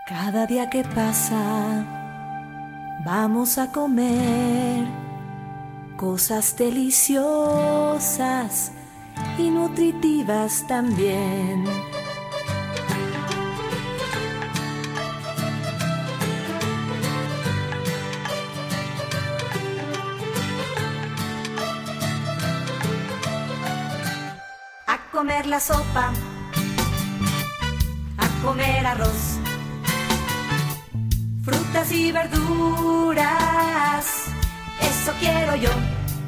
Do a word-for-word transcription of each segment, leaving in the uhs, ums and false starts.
Cada día que pasa, vamos a comer cosas deliciosas y nutritivas también. A comer la sopa, a comer arroz, frutas y verduras, eso quiero yo.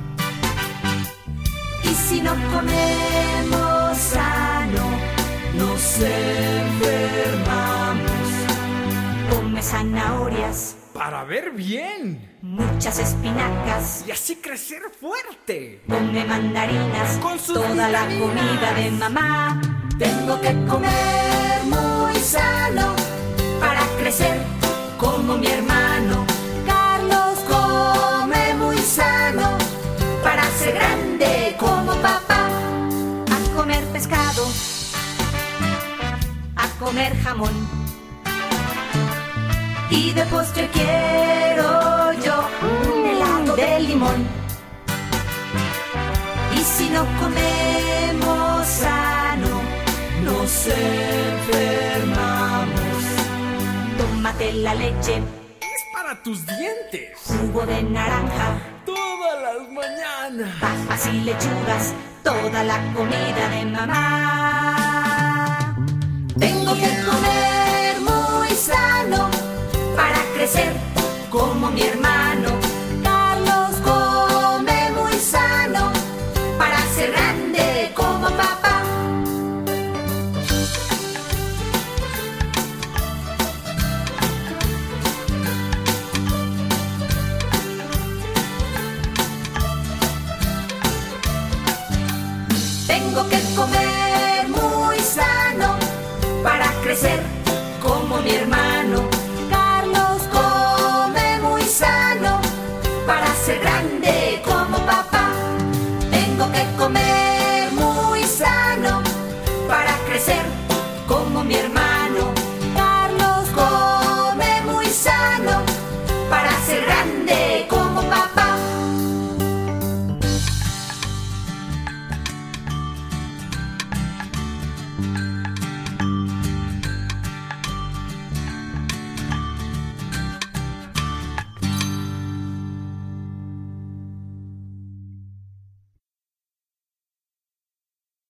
Y si no comemos sano, nos enfermamos. Come zanahorias para ver bien, muchas espinacas y así crecer fuerte. Come mandarinas con sus toda vitaminas. La comida de mamá. Tengo que comer muy sano para crecer como mi hermano. Carlos come muy sano para ser grande como papá. A comer pescado, a comer jamón, y de postre quiero yo un helado de limón. Y si no comemos sano, nos enfermamos. Tómate la leche, es para tus dientes. Jugo de naranja todas las mañanas. Papas y lechugas, toda la comida de mamá. Tengo que comer muy sano para crecer como mi hermano. Carlos come muy sano para ser grande como papá. Tengo que comer muy sano para crecer como mi hermano. Carlos come muy sano para ser grande como papá. Tengo que comer muy sano para crecer como mi hermano. Carlos come muy sano para ser grande como papá.